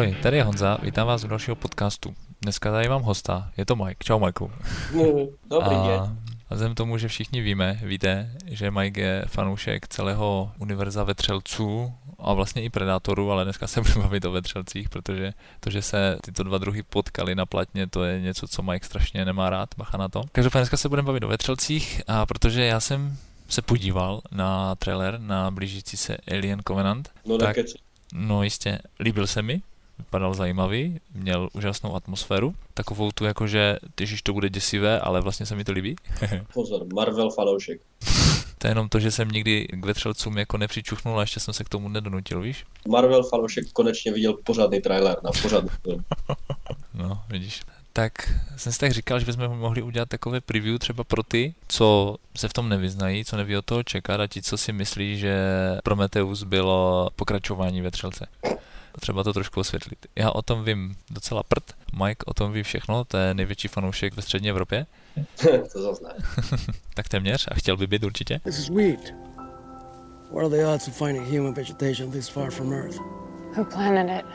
Ahoj, tady je Honza, vítám vás u dalšího podcastu. Dneska tady mám hosta, je to Mike. Čau Majku. Dobrý den. A vzhledem tomu, že všichni víte, že Mike je fanoušek celého univerza vetřelců a vlastně i predátorů, ale dneska se budeme bavit o vetřelcích, protože to, že se tyto dva druhy potkali na platně, to je něco, co Mike strašně nemá rád, bacha na to. Každopádně dneska se budeme bavit o vetřelcích, a protože já jsem se podíval na trailer na blížící se Alien Covenant. No jistě, líbil se mi, vypadal zajímavý, měl úžasnou atmosféru, takovou tu jakože, ježiš, to bude děsivé, ale vlastně se mi to líbí. Pozor, Marvel fanoušek. To je jenom to, že jsem nikdy k vetřelcům jako nepřičuchnul a ještě jsem se k tomu nedonutil, víš? Marvel fanoušek konečně viděl pořádný trailer na pořádný film. No, vidíš. Tak jsem si tak říkal, že bychom mohli udělat takové preview třeba pro ty, co se v tom nevyznají, co neví od toho čekat, a ti, co si myslí, že Prometheus bylo pokračování vetřelce. Třeba to trošku osvětlit. Já o tom vím docela prd, Mike o tom ví všechno, to je největší fanoušek ve střední Evropě. To zase ne. Tak téměř, a chtěl by být určitě. This is weird. What are the odds of finding human vegetation this far from Earth? Who planted it?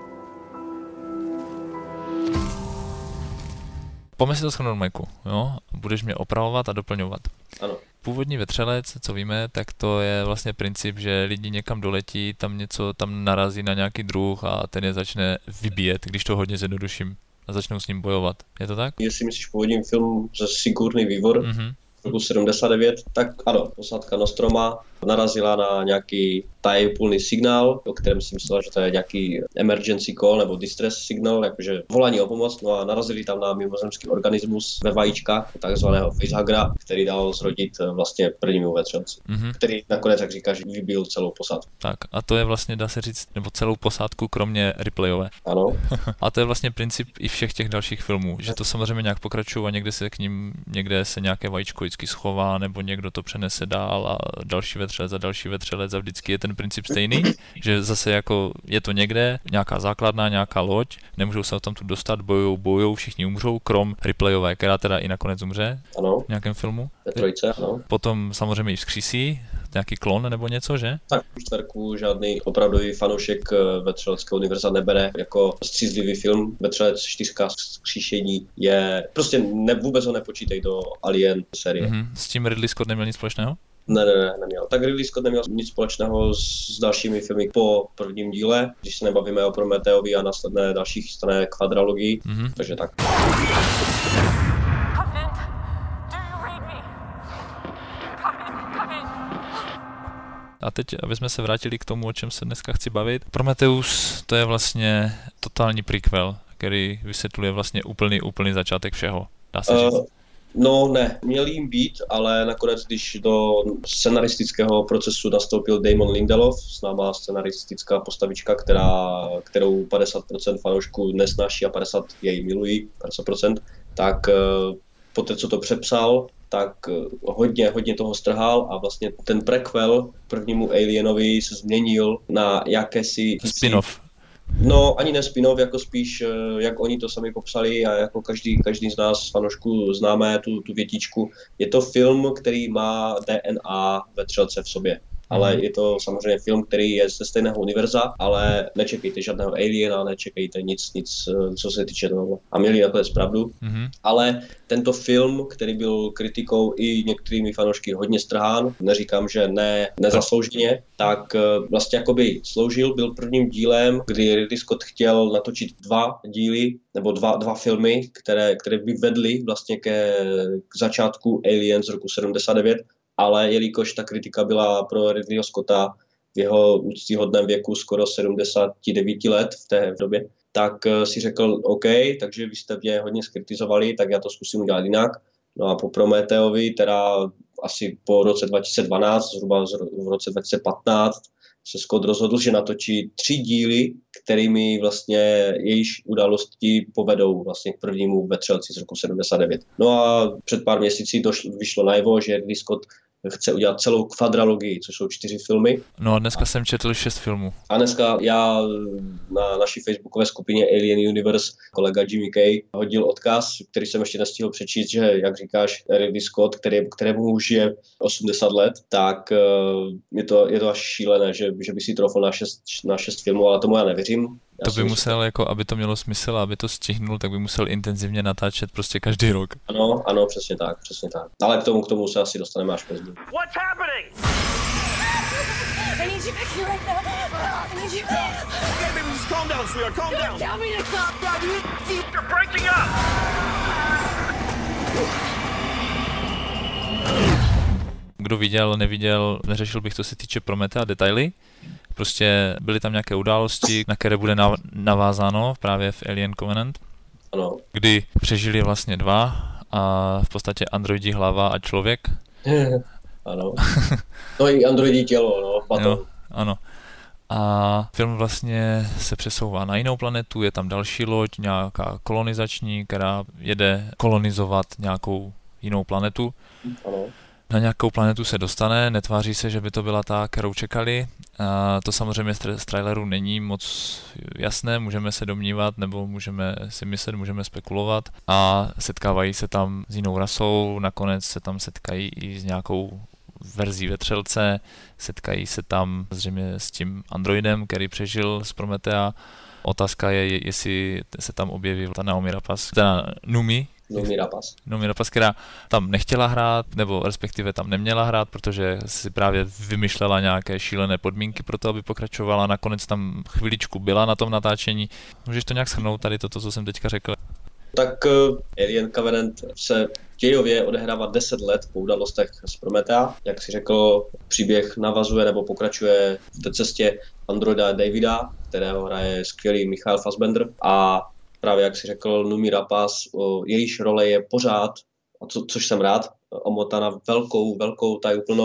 Pojďme si to shrnout, Majku, jo? Budeš mě opravovat a doplňovat. Ano. Původní vetřelec, co víme, tak to je vlastně princip, že lidi někam doletí, tam narazí na nějaký druh a ten je začne vybíjet, když to hodně zjednoduším, a začnou s ním bojovat. Je to tak? Jestli myslíš původní film ze Sigurný vývor, roku 79, tak ano, posádka Nostroma narazila na nějaký tajemný signál, o kterém si myslela, že to je nějaký emergency call nebo distress signal, jakože volání o pomoc, no a narazili tam na mimozemský organismus ve vajíčkách, takzvaného facehuggera, který dal zrodit vlastně prvnímu vetřelci, který nakonec, jak říkáš, vybil celou posádku. Tak a to je vlastně, dá se říct, nebo celou posádku, kromě Ripleyové. Ano. A to je vlastně princip i všech těch dalších filmů, že to samozřejmě nějak pokračuje a někde se nějaké vajíčko vždycky schová, nebo někdo to přenese dál a další vetřelec a vždycky je ten princip stejný, že zase jako je to někde, nějaká základna, nějaká loď, nemůžou se tam tu dostat, bojujou, všichni umřou, krom Ripleyové, která teda i nakonec umře. Ano. V nějakém filmu. Ve trojce, ano. Potom samozřejmě i vzkřísí, nějaký klon nebo něco, že? Tak čtverku žádný opravdový fanoušek vetřeleckého univerza nebere jako střízlivý film. Vetřelec 4 vzkříšení je, prostě vůbec ho nepočítej do Alien série. S tím Ridley Scott neměl nic společného? Ne, neměl. Tak Ridley Scott neměl nic společného s dalšími filmy po prvním díle, když se nebavíme o Prometheovi a následné další chystané kvadralogii, takže tak. A teď, aby jsme se vrátili k tomu, o čem se dneska chci bavit. Prometheus, to je vlastně totální prequel, který vysvětluje vlastně úplný začátek všeho. Dá se říct? No ne, měl jim být, ale nakonec, když do scenaristického procesu nastoupil Damon Lindelof, známá scenaristická postavička, kterou 50% fanoušků nesnáší a 50% jej milují, 50%, tak poté, co to přepsal, tak hodně toho strhal a vlastně ten prequel prvnímu Alienovi se změnil na jakési spin-off. No, ani ne spin-off, jako spíš, jak oni to sami popsali a jako každý z nás fanoušků známe tu větičku. Je to film, který má DNA vetřelce v sobě. Ale je to samozřejmě film, který je ze stejného univerza, ale nečekejte žádného aliena, nečekejte nic, co se týče toho. A měli nakonec pravdu. Ale tento film, který byl kritikou i některými fanoušky hodně strhán, neříkám, že nezaslouženě, tak vlastně jakoby sloužil, byl prvním dílem, kdy Ridley Scott chtěl natočit 2 díly, nebo dva filmy, které by vedly vlastně k začátku Alien z roku 79, ale jelikož ta kritika byla pro Ridleyho Scotta v jeho úctyhodném věku skoro 79 let v té době, tak si řekl OK, takže vy jste mě hodně skritizovali, tak já to zkusím udělat jinak. No a po Prometheovi, teda asi po roce 2012, zhruba v roce 2015, se Scott rozhodl, že natočí 3 díly, kterými vlastně jejíž události povedou vlastně k prvnímu vetřelci z roku 79. No a před pár měsíci vyšlo najevo, že Ridley Scott chce udělat celou kvadralogii, což jsou 4 filmy. No a dneska jsem četl 6 filmů. A dneska já na naší facebookové skupině Alien Universe kolega Jimmy Kay hodil odkaz, který jsem ještě nestihl přečíst, že jak říkáš Ridley Scott, kterému už je 80 let, tak je to až šílené, že by si trofl na 6 filmů, ale tomu já nevěřím. To by musel, jako, aby to mělo smysl, aby to stihnul, tak by musel intenzivně natáčet prostě každý rok. Ano, přesně tak. Ale k tomu se asi dostaneme až později. What's happening? I need you back here right now. I need you. Okay, baby, just calm down, sweetheart. Calm down. Tell me to calm down. You're breaking up. Kdo viděl, neviděl, neřešil bych, co se týče Prometea detaily. Prostě byly tam nějaké události, na které bude navázáno právě v Alien Covenant. Ano. Kdy přežili vlastně dva a v podstatě androidí hlava a člověk. Ano. No i androidí tělo, no. Jo, ano. A film vlastně se přesouvá na jinou planetu, je tam další loď, nějaká kolonizační, která jede kolonizovat nějakou jinou planetu. Ano. Na nějakou planetu se dostane, netváří se, že by to byla ta, kterou čekali. A to samozřejmě z traileru není moc jasné, můžeme se domnívat, nebo můžeme si myslet, můžeme spekulovat. A setkávají se tam s jinou rasou, nakonec se tam setkají i s nějakou verzí vetřelce, setkají se tam zřejmě s tím androidem, který přežil z Prometea. Otázka je, jestli se tam objeví ta Noomi Rapace, Noomi Rapace, která tam nechtěla hrát, nebo respektive tam neměla hrát, protože si právě vymýšlela nějaké šílené podmínky pro to, aby pokračovala. Nakonec tam chviličku byla na tom natáčení. Můžeš to nějak shrnout tady toto, co jsem teďka řekl? Tak Alien Covenant se dějově odehrává 10 let po událostech z Prometea. Jak si řekl, příběh navazuje nebo pokračuje v té cestě androida Davida, kterého hraje skvělý Michael Fassbender. A právě jak si řekl, Noomi Rapace, jejíž role je pořád, což jsem rád, omotána velkou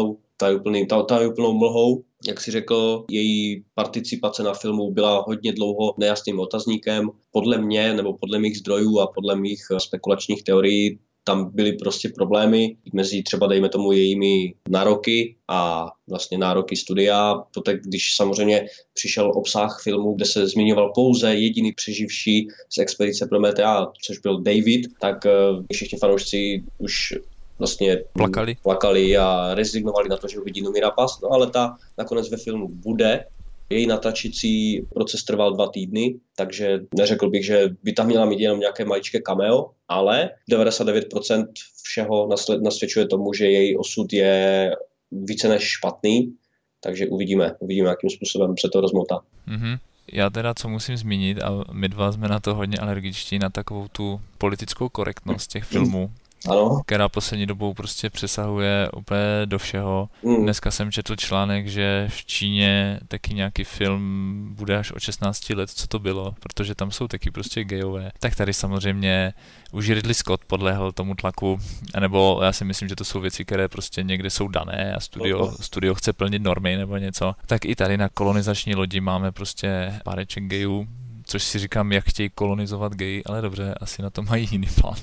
tajuplnou mlhou. Jak si řekl, její participace na filmu byla hodně dlouho nejasným otazníkem. Podle mě, nebo podle mých zdrojů a podle mých spekulačních teorií, tam byly prostě problémy mezi třeba, dejme tomu, jejími nároky a vlastně nároky studia. Poté, když samozřejmě přišel obsah filmu, kde se zmiňoval pouze jediný přeživší z expedice Prometea, což byl David, tak všichni fanoušci už vlastně plakali a rezignovali na to, že uvidí Noomi Rapace. No ale ta nakonec ve filmu bude. Její natáčecí proces trval 2 týdny, takže neřekl bych, že by tam měla mít jenom nějaké maličké cameo, ale 99% všeho nasvědčuje tomu, že její osud je více než špatný, takže uvidíme, jakým způsobem se to rozmotá. Mm-hmm. Já teda, co musím zmínit, a my dva jsme na to hodně alergičtí, na takovou tu politickou korektnost těch filmů. Ano. Která poslední dobou prostě přesahuje úplně do všeho. Dneska jsem četl článek, že v Číně taky nějaký film bude až od 16 let, co to bylo, protože tam jsou taky prostě gejové. Tak tady samozřejmě už Ridley Scott podlehl tomu tlaku, anebo já si myslím, že to jsou věci, které prostě někde jsou dané a studio chce plnit normy nebo něco. Tak i tady na kolonizační lodi máme prostě páreček gejů, což si říkám, jak chtějí kolonizovat geji, ale dobře, asi na to mají jiný plán.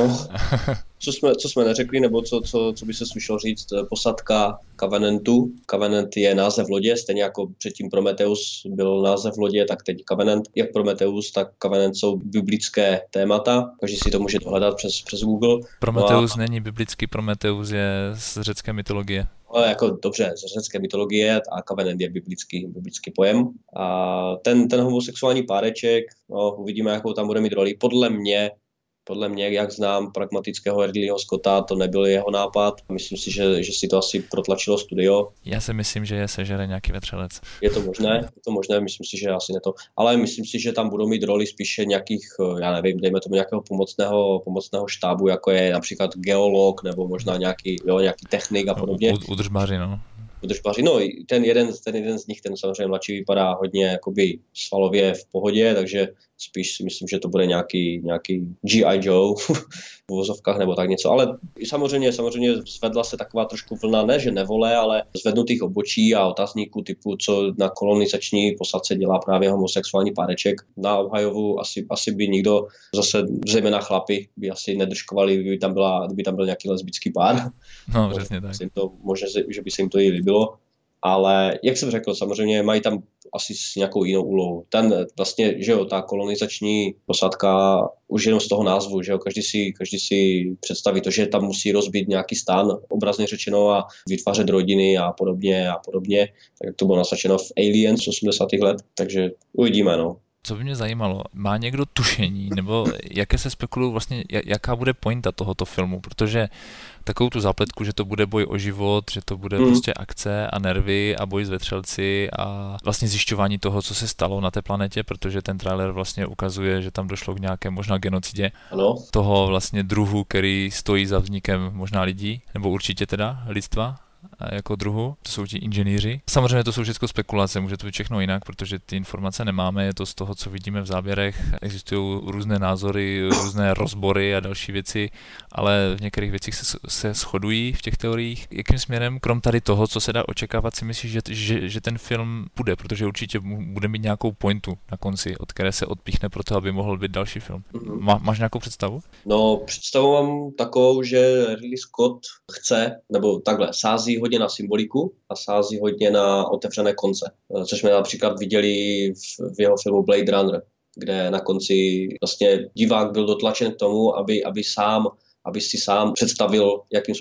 Co jsme neřekli, nebo co by se slušelo říct, posádka Covenantu. Covenant je název lodě, stejně jako předtím Prometheus byl název lodě, tak teď Covenant. Jak Prometheus, tak Covenant jsou biblické témata, každý si to může dohledat přes Google. Prometheus není biblický, Prometheus je z řecké mytologie. Jako dobře, z řecké mytologie a Covenant je biblický pojem. A ten homosexuální páreček, uvidíme, jakou tam bude mít roli. Podle mě, jak znám pragmatického Ridleyho Scotta, to nebyl jeho nápad. Myslím si, že si to asi protlačilo studio. Já si myslím, že je sežere nějaký vetřelec. Je to možné, myslím si, že asi ne to. Ale myslím si, že tam budou mít roli spíše nějakých, já nevím, dejme tomu nějakého pomocného štábu, jako je například geolog, nebo možná nějaký technik a podobně. Udržbáři, no. No, ten jeden z nich, ten samozřejmě mladší, vypadá hodně jakoby svalově v pohodě, takže spíš si myslím, že to bude nějaký G.I. Joe v uvozovkách nebo tak něco, ale samozřejmě zvedla se taková trošku vlna, ne že nevole, ale zvednutých obočí a otazníků typu, co na kolonizační posádce dělá právě homosexuální páreček. Na obhajovu asi by nikdo, zase zejména chlapi, by asi nedržkovali, kdyby tam byl nějaký lesbický pár. No, přesně tak. Možná, že by se jim to i líbilo. Ale jak jsem řekl, samozřejmě mají tam asi s nějakou jinou úlohou. Ten vlastně, že jo, ta kolonizační posádka, už jenom z toho názvu, že jo, každý si představí to, že tam musí rozbít nějaký stan, obrazně řečeno, a vytvářet rodiny a podobně, tak jak to bylo nasačeno v Aliens z 80. let, takže uvidíme, no. Co by mě zajímalo, má někdo tušení, nebo jaké se spekulují vlastně, jaká bude pointa tohoto filmu, protože takovou tu zápletku, že to bude boj o život, že to bude prostě akce a nervy a boj s vetřelci a vlastně zjišťování toho, co se stalo na té planetě, protože ten trailer vlastně ukazuje, že tam došlo k nějaké možná genocidě toho vlastně druhu, který stojí za vznikem možná lidí, nebo určitě teda lidstva jako druhu, to jsou ti inženýři. Samozřejmě to jsou všechno spekulace, může to být všechno jinak, protože ty informace nemáme, je to z toho, co vidíme v záběrech, existují různé názory, různé rozbory a další věci, ale v některých věcích se shodují v těch teoriích. Jakým směrem, krom tady toho, co se dá očekávat, si myslíš, že ten film půjde, protože určitě bude mít nějakou pointu na konci, od které se odpíchne pro to, aby mohl být další film. Máš nějakou představu? No, představu mám takovou, že Ridley Scott chce, nebo takhle, sází hodně na symboliku a sází hodně na otevřené konce, což jsme například viděli v jeho filmu Blade Runner, kde na konci vlastně divák byl dotlačen k tomu, aby si sám představil, jakým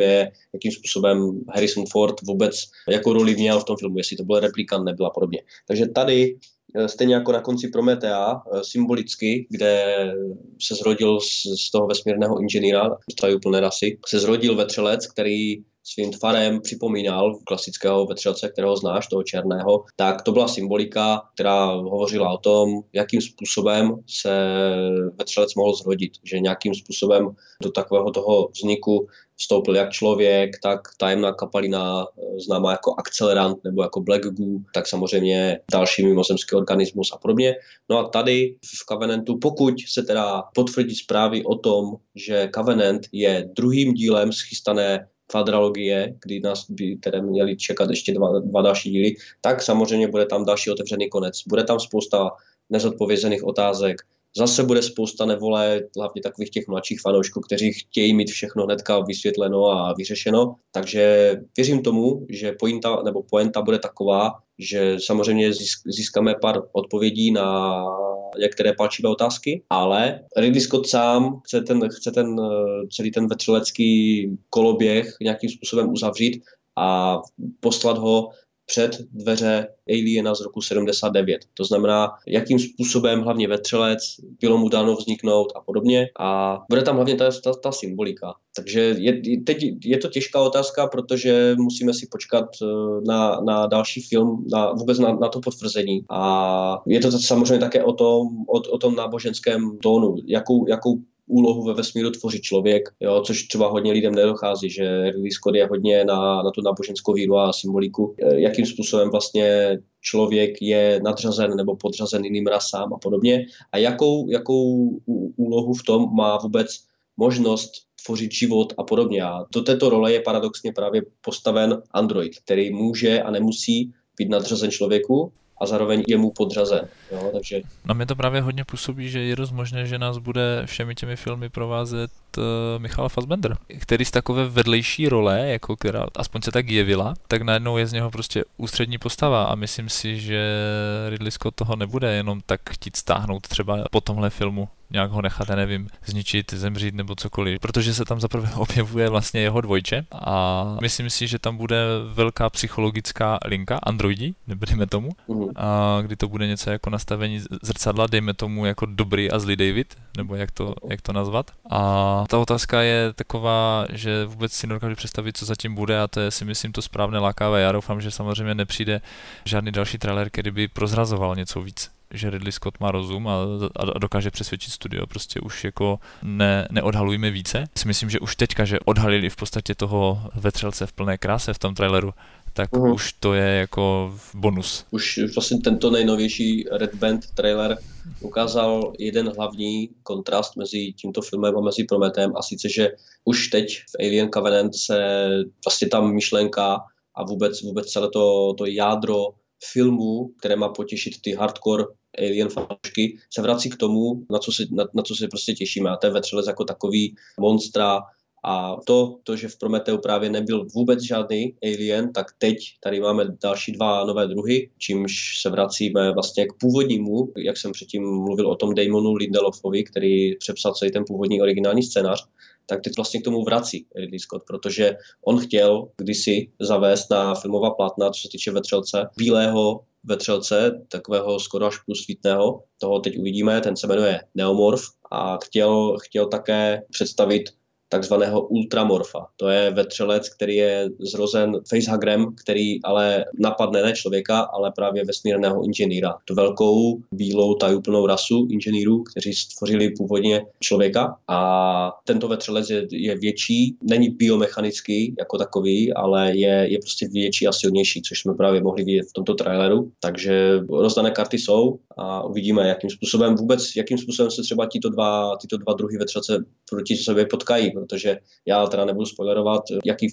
způsobem Harrison Ford vůbec jako roli měl v tom filmu, jestli to byl replikant, nebyla podobně. Takže tady stejně jako na konci Prometea, symbolicky, kde se zrodil z toho vesmírného inženýra, plné rasy, se zrodil vetřelec, který svým tvarem připomínal klasického vetřelce, kterého znáš, toho černého, tak to byla symbolika, která hovořila o tom, jakým způsobem se vetřelec mohl zrodit, že nějakým způsobem do takového toho vzniku vstoupil jak člověk, tak tajemná kapalina známá jako akcelerant nebo jako Black Goo, tak samozřejmě další mimozemský organismus a podobně. No a tady v Covenantu, pokud se teda potvrdí zprávy o tom, že Covenant je druhým dílem schystané kvadralogie, kdy nás by tedy měli čekat ještě dva další díly, tak samozřejmě bude tam další otevřený konec. Bude tam spousta nezodpovězených otázek. Zase bude spousta nevole, hlavně takových těch mladších fanoušků, kteří chtějí mít všechno hnedka vysvětleno a vyřešeno. Takže věřím tomu, že pointa bude taková, že samozřejmě získáme pár odpovědí na některé palčivé otázky, ale Ridley Scott sám chce celý ten vetřelecký koloběh nějakým způsobem uzavřít a poslat ho před dveře Aliena z roku 79. To znamená, jakým způsobem hlavně vetřelec bylo mu dáno vzniknout a podobně. A bude tam hlavně ta symbolika. Takže teď je to těžká otázka, protože musíme si počkat na další film, vůbec na to potvrzení. A je to samozřejmě také o tom náboženském tónu, jakou úlohu ve vesmíru tvoří člověk, jo, což třeba hodně lidem nedochází, že Ridley Scott je hodně na tu náboženskou víru a symboliku, jakým způsobem vlastně člověk je nadřazen nebo podřazen jiným rasám a podobně a jakou úlohu v tom má vůbec možnost tvořit život a podobně. A do této role je paradoxně právě postaven android, který může a nemusí být nadřazen člověku, a zároveň je mu podřazen. Jo, takže... Na mě to právě hodně působí, že je dost možné, že nás bude všemi těmi filmy provázet Michael Fassbender, který z takové vedlejší role, jako která aspoň se tak jevila, tak najednou je z něho prostě ústřední postava a myslím si, že Ridley Scott toho nebude jenom tak chtít stáhnout třeba po tomhle filmu, nějak ho nechat, nevím, zničit, zemřít nebo cokoliv, protože se tam zaprvé objevuje vlastně jeho dvojče a myslím si, že tam bude velká psychologická linka, androidi, nebudeme tomu, a kdy to bude něco jako nastavení zrcadla, dejme tomu jako dobrý a zlý David, nebo jak to nazvat. A ta otázka je taková, že vůbec si nedokážu představit, co zatím bude a to je si myslím to správné lákavé. Já doufám, že samozřejmě nepřijde žádný další trailer, který by prozrazoval něco víc, že Ridley Scott má rozum a dokáže přesvědčit studio, prostě už jako neodhalujme více. Si myslím, že už teďka, že odhalili v podstatě toho vetřelce v plné kráse v tom traileru, tak už to je jako bonus. Už vlastně tento nejnovější Red Band trailer ukázal jeden hlavní kontrast mezi tímto filmem a mezi Prometem a sice, že už teď v Alien Covenant se vlastně ta myšlenka a vůbec celé to jádro filmu, které má potěšit ty hardcore Alien fanoušky, se vrací k tomu, na co se prostě těšíme. A to je vetřelec jako takový monstra. A to, že v Prometeu právě nebyl vůbec žádný alien, tak teď tady máme další dva nové druhy, čímž se vracíme vlastně k původnímu, jak jsem předtím mluvil o tom Damonu Lindelofovi, který přepsal celý ten původní originální scénář, tak teď vlastně k tomu vrací Ridley Scott, protože on chtěl kdysi zavést na filmová plátna, co se týče vetřelce, bílého vetřelce, takového skoro až průsvitného. Toho teď uvidíme, ten se jmenuje Neomorf a chtěl také představit takzvaného ultramorfa. To je vetřelec, který je zrozen facehugrem, který ale napadne ne člověka, ale právě vesmírného inženýra. To velkou, bílou, tajuplnou rasu inženýrů, kteří stvořili původně člověka. A tento vetřelec je větší, není biomechanický jako takový, ale je prostě větší a silnější, což jsme právě mohli vidět v tomto traileru. Takže rozdané karty jsou a uvidíme, jakým způsobem se třeba tyto dva druhy vetřelce proti sobě potkají, protože já teda nebudu spoilerovat, jaký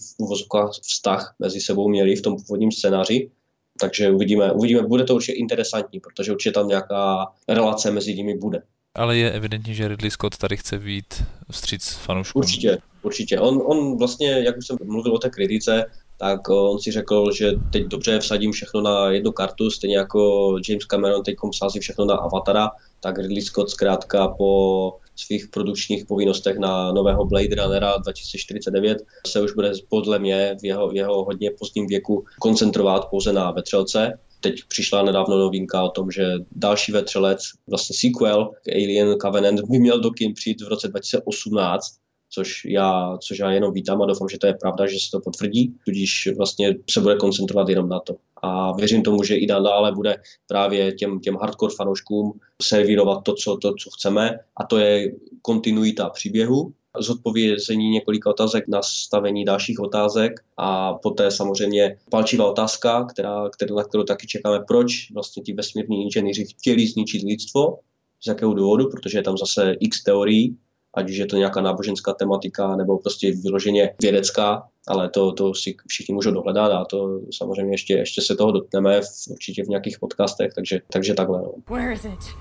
vztah mezi sebou měli v tom původním scénáři. Takže uvidíme, bude to určitě interesantní, protože určitě tam nějaká relace mezi nimi bude. Ale je evidentní, že Ridley Scott tady chce vyjít vstříc fanouškům. Určitě. On vlastně, jak už jsem mluvil o té kritice, tak on si řekl, že teď dobře vsadím všechno na jednu kartu, stejně jako James Cameron teď sází všechno na Avatara, tak Ridley Scott zkrátka po svých produkčních povinnostech na nového Blade Runnera 2049 se už bude podle mě v jeho hodně pozdním věku koncentrovat pouze na vetřelce. Teď přišla nedávno novinka o tom, že další vetřelec, vlastně sequel k Alien Covenant by měl do kin přijít v roce 2018, což já jenom vítám a doufám, že to je pravda, že se to potvrdí, tudíž vlastně se bude koncentrovat jenom na to. A věřím tomu, že i nadále bude právě těm hardcore fanouškům servírovat to, co chceme, a to je kontinuita příběhu, zodpovězení několika otázek, nastavení dalších otázek a poté samozřejmě palčivá otázka, na kterou taky čekáme, proč vlastně ti vesmírní inženýři chtěli zničit lidstvo, z jakého důvodu, protože je tam zase x teorií, ať už je to nějaká náboženská tematika nebo prostě vyloženě vědecká, ale to si všichni můžou dohledat a to samozřejmě ještě se toho dotkneme určitě v nějakých podcastech, takže takhle. No. Where is it?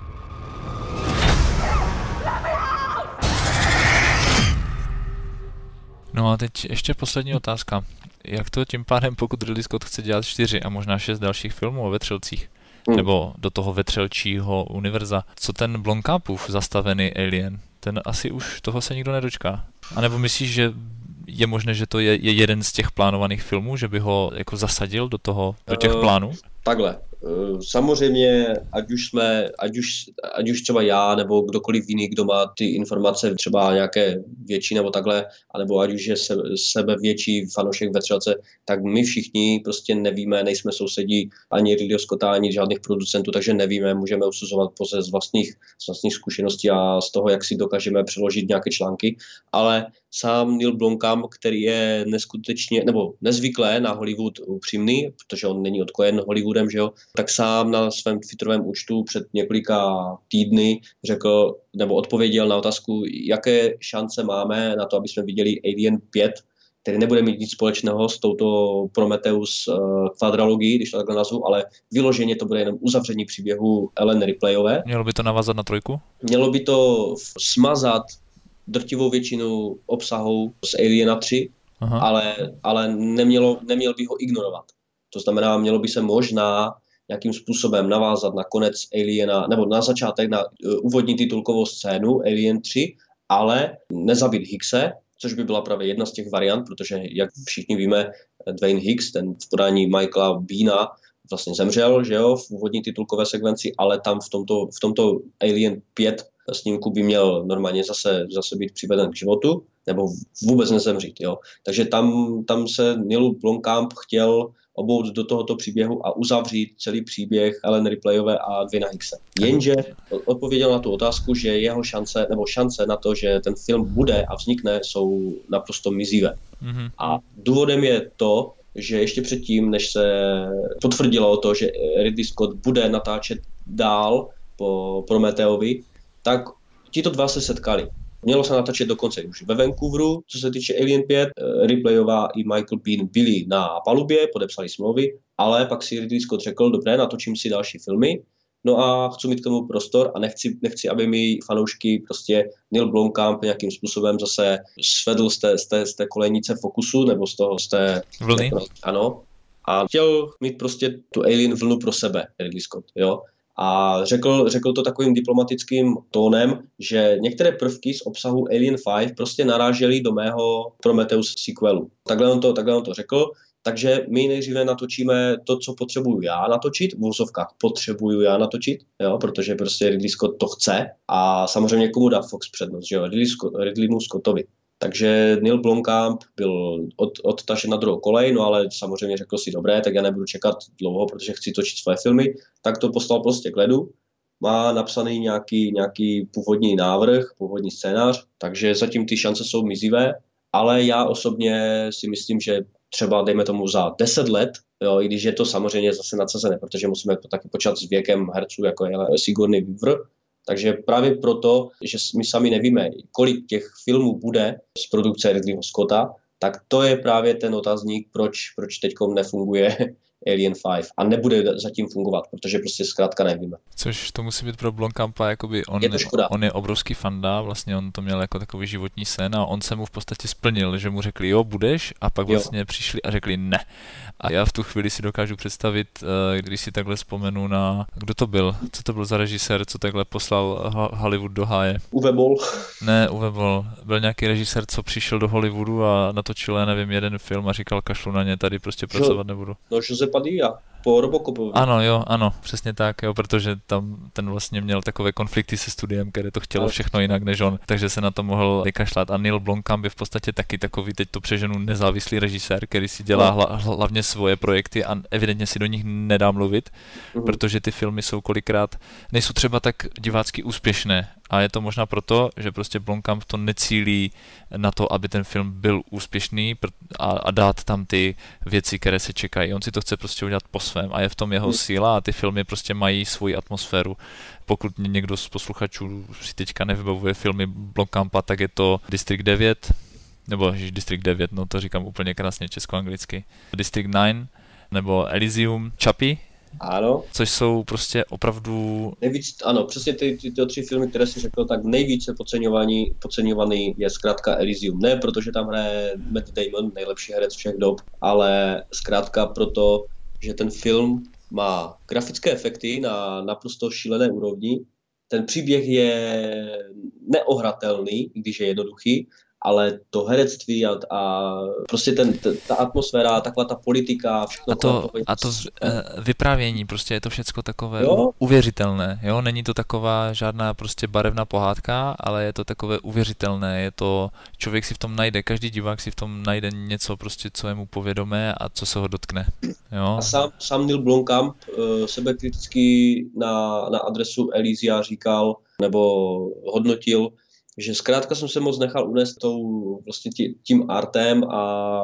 No a teď ještě poslední otázka. Jak to tím pádem, pokud Ridley Scott chce dělat 4 a možná 6 dalších filmů o vetřelcích, nebo do toho vetřelčího univerza, co ten Blomkampův zastavený Alien, ten asi už toho se nikdo nedočká. A nebo myslíš, že je možné, že to je jeden z těch plánovaných filmů, že by ho jako zasadil do těch plánů? Takhle. Samozřejmě, ať už třeba já nebo kdokoliv jiný, kdo má ty informace třeba nějaké větší nebo takhle, anebo ať už je sebevětší fanoušek vetřelce, tak my všichni prostě nevíme, nejsme sousedí ani Ridleyho Scotta, ani žádných producentů, takže nevíme, můžeme usuzovat pouze z vlastních zkušeností a z toho, jak si dokážeme přeložit nějaké články, ale sám Neil Blomkamp, který je neskutečně, nebo nezvyklé na Hollywood upřímný, protože on není odkojen Hollywoodem, že jo, tak sám na svém twitterovém účtu před několika týdny řekl, nebo odpověděl na otázku, jaké šance máme na to, aby jsme viděli Alien 5, který nebude mít nic společného s touto Prometheus kvadralogií, když to takhle nazvu, ale vyloženě to bude jenom uzavření příběhu Ellen Ripleyové. Mělo by to navázat na 3? Mělo by to smazat drtivou většinu obsahu z Aliena 3, ale neměl by ho ignorovat. To znamená, mělo by se možná nějakým způsobem navázat na konec Aliena, nebo na začátek, na úvodní titulkovou scénu Alien 3, ale nezabít Hickse, což by byla právě jedna z těch variant, protože, jak všichni víme, Dwayne Hicks, ten v podání Michaela Beana, vlastně zemřel, že jo, v úvodní titulkové sekvenci, ale tam v tomto Alien 5 snímku by měl normálně zase být přiveden k životu, nebo vůbec nezemřít, jo. Takže tam se Neil Blomkamp chtěl obout do tohoto příběhu a uzavřít celý příběh Ellen Ripleyové a Dwayna Hickse. Jenže odpověděl na tu otázku, že jeho šance na to, že ten film bude a vznikne, jsou naprosto mizivé. Mm-hmm. A důvodem je to, že ještě předtím, než se potvrdilo to, že Ridley Scott bude natáčet dál po Prometheovi, tak tito dva se setkali. Mělo se natáčet dokonce už ve Vancouveru, co se týče Alien 5. Ripleyová i Michael Biehn byli na palubě, podepsali smlouvy, ale pak si Ridley Scott řekl, dobré, natočím si další filmy, no a chci mít k tomu prostor a nechci, aby mi fanoušky prostě Neil Blomkamp nějakým způsobem zase svedl z té kolejnice fokusu, nebo z té vlny. Ano. A chtěl mít prostě tu Alien vlnu pro sebe, Ridley Scott, jo. A řekl to takovým diplomatickým tónem, že některé prvky z obsahu Alien 5 prostě narážely do mého Prometheus sequelu. Takhle on to řekl, Takže my nejdříve natočíme to, co potřebuju já natočit, v vozovkách potřebuju já natočit, jo, protože prostě Ridley Scott to chce a samozřejmě komu dá Fox přednost, že jo, Ridleymu Scottovi. Takže Neil Blomkamp byl odtažen na druhou kolej, no ale samozřejmě řekl si dobré, tak já nebudu čekat dlouho, protože chci točit svoje filmy, tak to poslal prostě k ledu. Má napsaný nějaký původní návrh, původní scénář, takže zatím ty šance jsou mizivé, ale já osobně si myslím, že třeba dejme tomu za 10 let, jo, i když je to samozřejmě zase nadsazené, protože musíme taky počítat s věkem herců, jako je Sigourney Weaver. Takže právě proto, že my sami nevíme, kolik těch filmů bude z produkce Ridleyho Scotta, tak to je právě ten otazník, proč teďkom nefunguje Alien 5 a nebude zatím fungovat, protože prostě zkrátka nevíme. Což to musí být pro Blomkampa, jakoby on je obrovský fanda, vlastně on to měl jako takový životní sen a on se mu v podstatě splnil, že mu řekli jo, budeš a pak vlastně přišli a řekli ne. A já v tu chvíli si dokážu představit, když si takhle vzpomenu na, kdo to byl, co to byl za režisér, co takhle poslal Hollywood do háje. Uwe Boll. Ne, Uwe Boll. Byl nějaký režisér, co přišel do Hollywoodu a natočil, já nevím, jeden film a říkal kašlu na ně, tady prostě pracovat nebudu. No, José Padilla, po Robocopovi. Ano, přesně tak, jo, protože tam ten vlastně měl takové konflikty se studiem, které to chtělo všechno jinak než on, takže se na to mohl vykašlat. A Neil Blomkamp je v podstatě taky takový, teď to přeženu, nezávislý režisér, který si dělá hlavně svoje projekty a evidentně si do nich nedá mluvit, protože ty filmy jsou kolikrát, nejsou třeba tak divácky úspěšné. A je to možná proto, že prostě Blomkamp to necílí na to, aby ten film byl úspěšný a dát tam ty věci, které se čekají. On si to chce prostě udělat po svém a je v tom jeho síla a ty filmy prostě mají svoji atmosféru. Pokud někdo z posluchačů si teďka nevybavuje filmy Blomkampa, tak je to District 9, nebo District 9, no to říkám úplně krásně česko-anglicky, District 9, nebo Elysium, Chappie. Ano. Což jsou prostě opravdu... Nejvíc, ano, přesně ty 3 filmy, které jsi řekl, tak nejvíce podceňovaný je zkrátka Elysium. Ne, protože tam hraje Matt Damon, nejlepší herec všech dob, ale zkrátka proto, že ten film má grafické efekty na naprosto šílené úrovni. Ten příběh je neohratelný, když je jednoduchý, ale to herectví a prostě ta atmosféra, taková ta politika, všechno. A to vyprávění, prostě je to všecko takové uvěřitelné, jo, není to taková žádná prostě barevná pohádka, ale je to takové uvěřitelné, je to, člověk si v tom najde, každý divák si v tom najde něco prostě, co je mu povědomé a co se ho dotkne, jo. A sám Neil Blomkamp sebekriticky na adresu Elysia říkal, nebo hodnotil, že zkrátka jsem se moc nechal unést tím artem a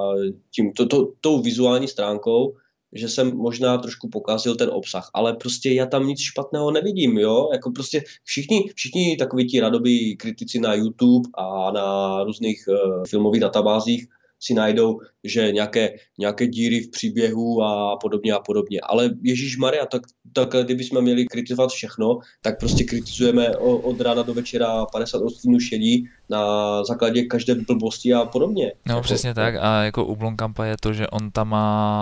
tou vizuální stránkou, že jsem možná trošku pokazil ten obsah, ale prostě já tam nic špatného nevidím, jo, jako prostě všichni takoví ti radobí kritici na YouTube a na různých filmových databázích si najdou, že nějaké díry v příběhu a podobně. Ale Ježíšmarja, tak kdybychom měli kritizovat všechno, tak prostě kritizujeme od rána do večera 50 odstínů šedí na základě každé blbosti a podobně. No jako, přesně tak a jako u Blomkampa je to, že on tam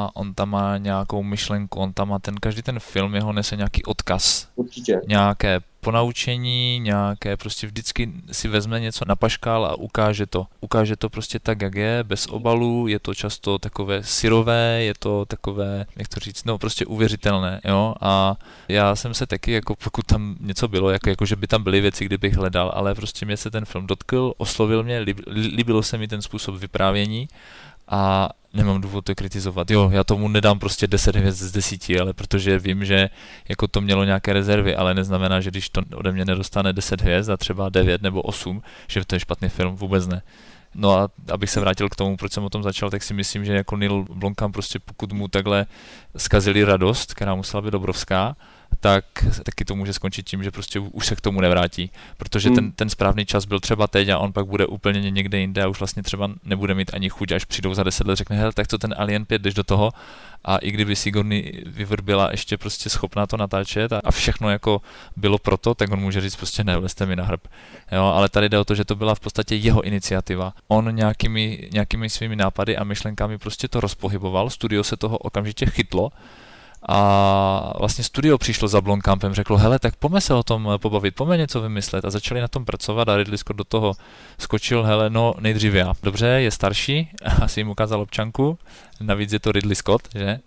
má nějakou myšlenku, on tam má každý ten film, jeho nese nějaký odkaz. Určitě. Nějaké ponaučení, nějaké prostě vždycky si vezme něco na paškál a ukáže to prostě tak, jak je, bez obalu, je to často takové syrové, je to takové, jak to říct, no prostě uvěřitelné, jo, a já jsem se taky, jako pokud tam něco bylo, jako že by tam byly věci, kdybych hledal, ale prostě mě se ten film dotkl, oslovil mě, líbilo se mi ten způsob vyprávění a nemám důvod to kritizovat. Jo, já tomu nedám prostě 10 hvězd z 10, ale protože vím, že jako to mělo nějaké rezervy, ale neznamená, že když to ode mě nedostane 10 hvězd a třeba 9 nebo 8, že to je špatný film, vůbec ne. No a abych se vrátil k tomu, proč jsem o tom začal, tak si myslím, že jako Neil Blomkamp prostě pokud mu takhle zkazili radost, která musela být obrovská, tak taky to může skončit tím, že prostě už se k tomu nevrátí, protože ten správný čas byl třeba teď a on pak bude úplně někde jinde a už vlastně třeba nebude mít ani chuť, až přijdou za 10 let, řekne, hele, tak co ten Alien 5, jdeš do toho a i kdyby Sigourney Weaver byla ještě prostě schopná to natáčet a všechno jako bylo proto, tak on může říct prostě ne, vlezte mi na hrb. Jo, ale tady jde o to, že to byla v podstatě jeho iniciativa. On nějakými svými nápady a myšlenkami prostě to rozpohyboval, studio se toho okamžitě chytlo A vlastně studio přišlo za Blomkampem, řeklo, hele, tak pojďme se o tom pobavit, pojďme něco vymyslet a začali na tom pracovat a Ridley Scott do toho skočil, hele, no nejdřív já. Dobře, je starší, asi jim ukázal občanku, navíc je to Ridley Scott, že?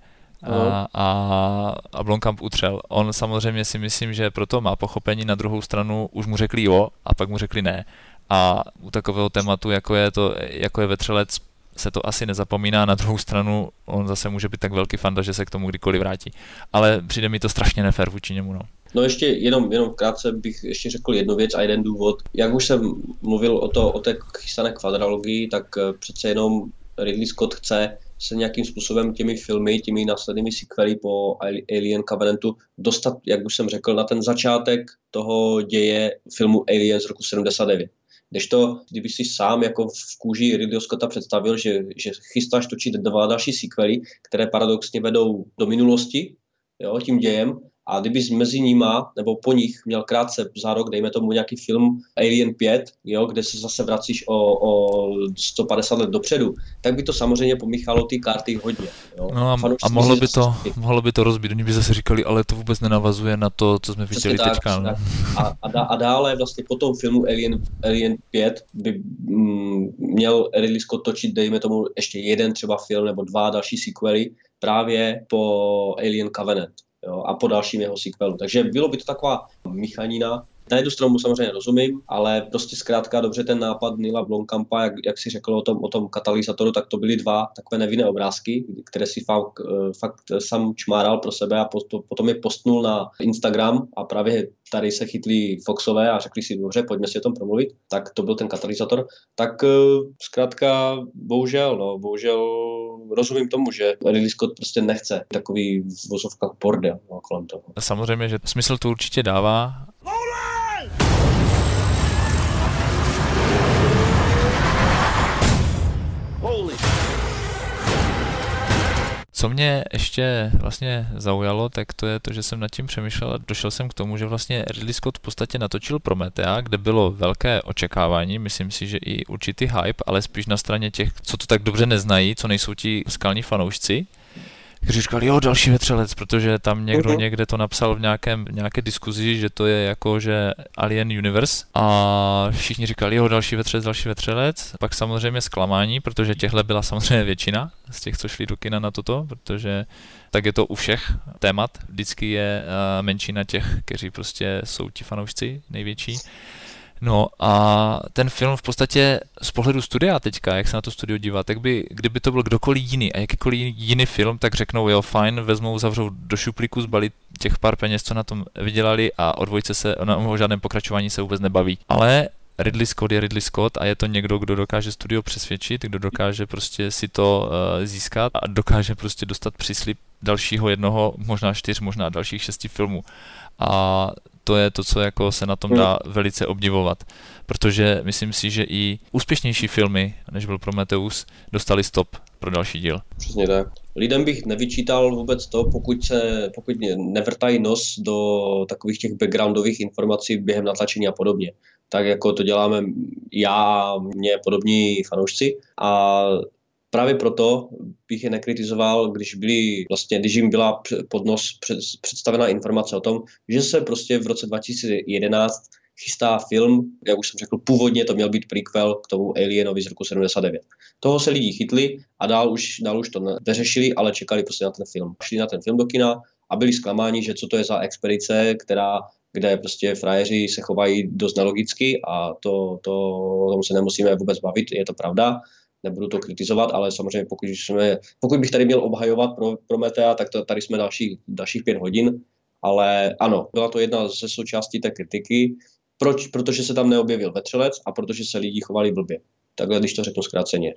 A Blomkamp utřel. On samozřejmě si myslím, že proto má pochopení, na druhou stranu už mu řekli jo a pak mu řekli ne. A u takového tématu, jako je Vetřelec, se to asi nezapomíná, na druhou stranu on zase může být tak velký fanda, že se k tomu kdykoliv vrátí. Ale přijde mi to strašně nefér vůči němu, no. No ještě jenom krátce bych ještě řekl jednu věc a jeden důvod. Jak už jsem mluvil o té chystané kvadralogii, tak přece jenom Ridley Scott chce se nějakým způsobem těmi následnými sequely po Alien Covenantu dostat, jak už jsem řekl, na ten začátek toho děje filmu Alien z roku 79. Kdežto, kdyby si sám jako v kůži Ridleyho Scotta představil, že chystáš točit 2 další sequely, které paradoxně vedou do minulosti, jo, tím dějem, a kdybys mezi nima, nebo po nich měl krátce za rok, dejme tomu nějaký film Alien 5, jo, kde se zase vracíš o 150 let dopředu, tak by to samozřejmě pomíchalo ty karty hodně. Jo. No a mohlo by to rozbít, oni by zase říkali, ale to vůbec nenavazuje na to, co jsme viděli teďka. No. A dále vlastně po tom filmu Alien 5 by měl Ridley Scott točit, dejme tomu, ještě jeden třeba film nebo 2 další sequely právě po Alien Covenant. Jo, a po dalším jeho sequelu. Takže bylo by to taková míchanina. Na jednu stranu samozřejmě rozumím, ale prostě zkrátka dobře ten nápad Neila Blomkampa, jak si řekl o tom katalyzátoru, tak to byly 2 takové nevinné obrázky, které si fakt sám čmáral pro sebe a potom je postnul na Instagram a právě tady se chytli Foxové a řekli si, dobře, pojďme si o tom promluvit. Tak to byl ten katalyzátor. Tak zkrátka bohužel rozumím tomu, že Ridley Scott prostě nechce takový v vozovkách bordel kolem toho. Samozřejmě, že smysl to určitě dává. Co mě ještě vlastně zaujalo, tak to je to, že jsem nad tím přemýšlel a došel jsem k tomu, že vlastně Ridley Scott v podstatě natočil Prometea, kde bylo velké očekávání, myslím si, že i určitý hype, ale spíš na straně těch, co to tak dobře neznají, co nejsou ti skalní fanoušci, kteří říkali, jo, další Vetřelec, protože tam někdo někde to napsal v nějaké diskuzi, že to je jako, že Alien Universe a všichni říkali, jo, další Vetřelec, pak samozřejmě zklamání, protože těchhle byla samozřejmě většina z těch, co šli do kina na toto, protože tak je to u všech témat, vždycky je menšina těch, kteří prostě jsou ti fanoušci největší. No a ten film v podstatě z pohledu studia teďka, jak se na to studio dívá, tak kdyby to byl kdokoliv jiný a jakýkoliv jiný film, tak řeknou, jo, fajn, vezmou, zavřou do šuplíku, zbalí těch pár peněz, co na tom vydělali a o žádném pokračování se vůbec nebaví. Ale Ridley Scott je Ridley Scott a je to někdo, kdo dokáže studio přesvědčit, kdo dokáže prostě si to získat a dokáže prostě dostat příslib dalšího 1, možná 4, možná dalších 6 filmů. A to je to, co jako se na tom dá velice obdivovat, protože myslím si, že i úspěšnější filmy, než byl Prometheus, dostali stop pro další díl. Přesně tak. Lidem bych nevyčítal vůbec to, pokud nevrtají nos do takových těch backgroundových informací během natlačení a podobně. Tak jako to děláme já, mě podobní fanoušci a právě proto bych je nekritizoval, když jim byla pod nos představená informace o tom, že se prostě v roce 2011 chystá film, jak už jsem řekl, původně to měl být prequel k tomu Alienovi z roku 79. Toho se lidi chytli a dál už to neřešili, ale čekali prostě na ten film. Šli na ten film do kina a byli zklamáni, že co to je za expedice, kde prostě frajeři se chovají dost nelogicky a tomu se nemusíme vůbec bavit, je to pravda. Nebudu to kritizovat, ale samozřejmě pokud bych tady měl obhajovat pro Prometea, tak tady jsme dalších 5 hodin, ale ano, byla to jedna ze součástí té kritiky. Proč? Protože se tam neobjevil Vetřelec a protože se lidi chovali blbě. Takhle, když to řeknu zkráceně.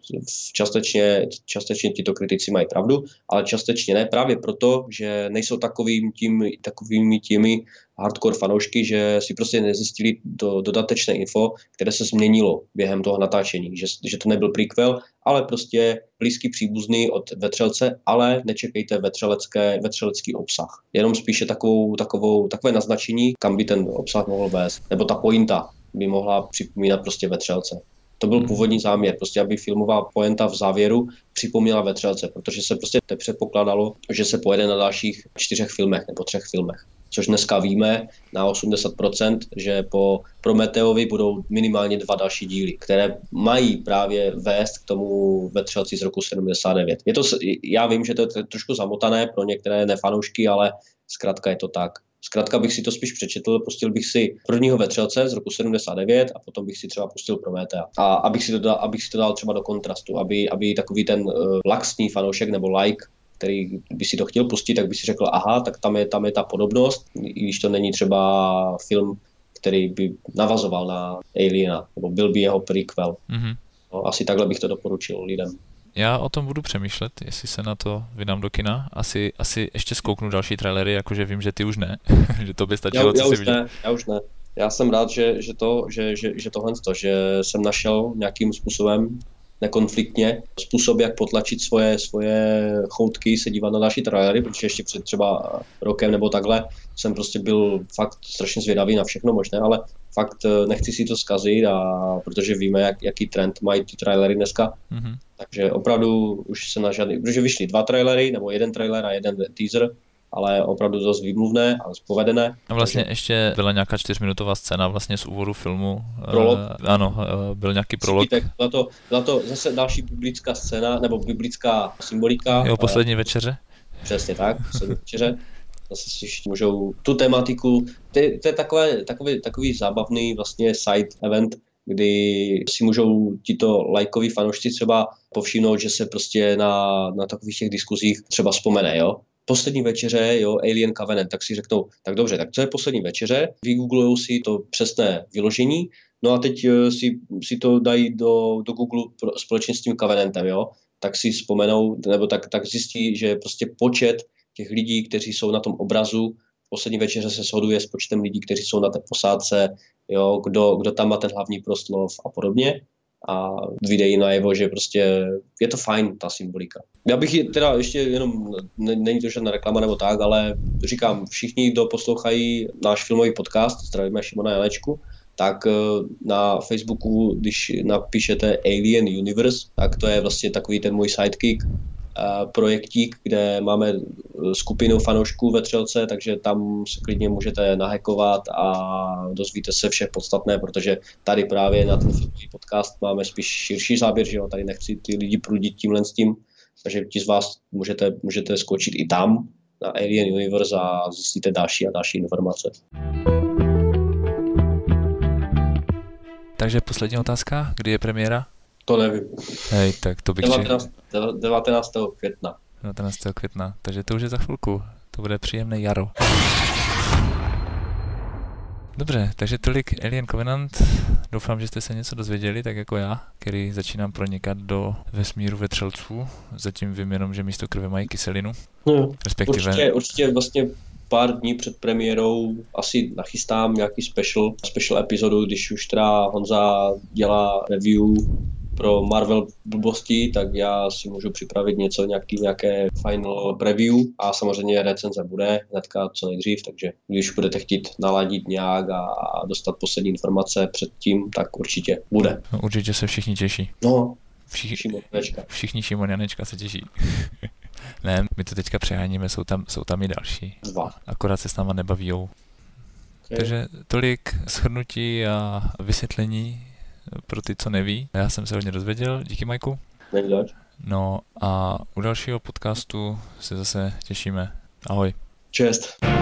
Částečně tito kritici mají pravdu, ale částečně ne, právě proto, že nejsou takovými těmi hardcore fanoušky, že si prostě nezjistili dodatečné info, které se změnilo během toho natáčení. Že to nebyl prequel, ale prostě blízký příbuzný od Vetřelce, ale nečekejte vetřelecký obsah. Jenom spíše takové naznačení, kam by ten obsah mohl vést. Nebo ta pointa by mohla připomínat prostě Vetřelce. To byl původní záměr, prostě aby filmová pointa v závěru připomněla Vetřelce, protože se prostě nepředpokládalo, že se pojede na dalších 4 filmech nebo 3 filmech. Což dneska víme na 80%, že po Prometeovi budou minimálně 2 další díly, které mají právě vést k tomu Vetřelci z roku 79. Já vím, že to je trošku zamotané pro některé nefanoušky, ale zkrátka je to tak. Zkrátka bych si to spíš přečetl, pustil bych si prvního Vetřelce z roku 79 a potom bych si třeba pustil Prometea. A abych si to dal třeba do kontrastu, aby takový ten laxní fanoušek nebo like, který by si to chtěl pustit, tak by si řekl, aha, tak tam je ta podobnost, i když to není třeba film, který by navazoval na Aliena, nebo byl by jeho prequel. Mm-hmm. No, asi takhle bych to doporučil lidem. Já o tom budu přemýšlet, jestli se na to vydám do kina. Asi ještě zkouknu další trailery, jakože vím, že ty už ne. Že to by stačilo, co si viděl. Já už ne. Já jsem rád, že jsem našel nějakým způsobem nekonfliktně způsob, jak potlačit svoje choutky, se dívat na další trailery, protože ještě před třeba rokem nebo takhle jsem prostě byl fakt strašně zvědavý na všechno možné, ale fakt nechci si to zkazit, protože víme, jaký trend mají ty trailery dneska. Mm-hmm. Takže opravdu už se na žádný, protože vyšly 2 trailery, nebo 1 trailer a 1 teaser, ale opravdu dost výmluvné a povedené. A vlastně takže ještě byla nějaká 4minutová scéna vlastně z úvodu filmu. Prolog. Ano, byl nějaký prolog. Byla to zase další biblická scéna, nebo biblická symbolika. Jo, poslední večeře. Přesně tak, poslední večeře. Zase si můžou tu tematiku, to je takový zábavný vlastně side event, kdy si můžou tito lajkoví fanoušci třeba povšimnout, že se prostě na takových těch diskuzích třeba vzpomene, jo. Poslední večeře, jo, Alien Covenant, tak si řeknou, tak dobře, tak co je poslední večeře? Vygooglujou si to přesné vyložení, no a teď si to dají do Google společně s tím Covenantem, jo, tak si vzpomenou, nebo tak zjistí, že prostě počet těch lidí, kteří jsou na tom obrazu, poslední večeře se shoduje s počtem lidí, kteří jsou na té posádce, jo, kdo tam má ten hlavní proslov a podobně. A vyjde najevo, že prostě je to fajn, ta symbolika. Já bych teda ještě jenom, není to žádná reklama nebo tak, ale říkám, všichni, kdo poslouchají náš filmový podcast, zdravíme Šimona Janečku, tak na Facebooku, když napíšete Alien Universe, tak to je vlastně takový ten můj sidekick, projektík, kde máme skupinu fanoušků Vetřelce, takže tam se klidně můžete nahackovat a dozvíte se vše podstatné, protože tady právě na ten filmový podcast máme spíš širší záběr, že jo, tady nechci ty lidi prudit tímhle s tím, takže ti z vás můžete skočit i tam na Alien Universe a zjistíte další a další informace. Takže poslední otázka, kdy je premiéra? To nevím. Hej, tak to bych 19. května. 19. května, takže to už je za chvilku. To bude příjemné jaro. Dobře, takže tolik Alien Covenant. Doufám, že jste se něco dozvěděli, tak jako já, který začínám pronikat do vesmíru vetřelců. Zatím vím jenom, že místo krve mají kyselinu. Respektive... Určitě vlastně pár dní před premiérou asi nachystám nějaký special epizodu, když už teda Honza dělá review pro Marvel blbosti, tak já si můžu připravit nějaké final review a samozřejmě recenze bude hnedka co nejdřív, takže když budete chtít naladit nějak a dostat poslední informace předtím, tak určitě bude. No, určitě se všichni těší. No, všichni Šimon Janečka se těší. Ne, my to teďka přeháníme, jsou tam i další. 2. Akorát se s náma nebavijou. Okay. Takže tolik shrnutí a vysvětlení pro ty, co neví. Já jsem se hodně dozvěděl, díky Majku. No a u dalšího podcastu se zase těšíme. Ahoj. Čest.